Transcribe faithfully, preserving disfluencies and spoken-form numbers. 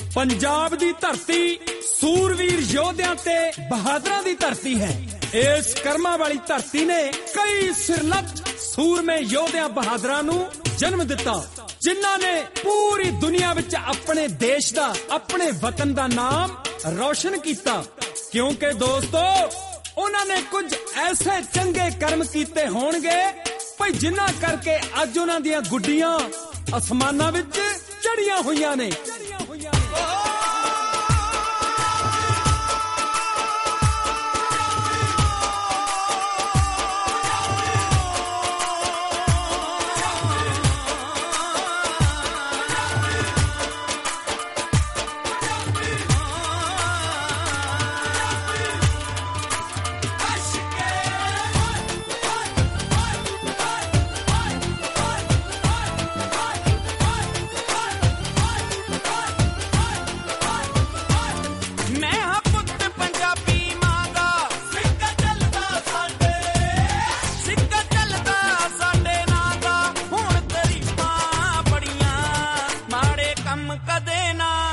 पंजाब दी धरती सूरवीर योद्धियां ते बहादुरां दी धरती है। इस कर्मा वाली धरती ने कई सिरलब्ध सूरमे योद्धियां बहादुरां नूं जन्म दिता, जिन्हां ने पूरी दुनिया विच अपने देश दा, अपने वतन दा नाम रोशन कीता। क्योंकि दोस्तों उन्हां ने कुछ ऐसे चंगे कर्म कीते होणगे भाई जिन्हां करके अज उन्हां दियां गुड्डियां आसमानां विच चढ़ियां होईयां ने। कदे ना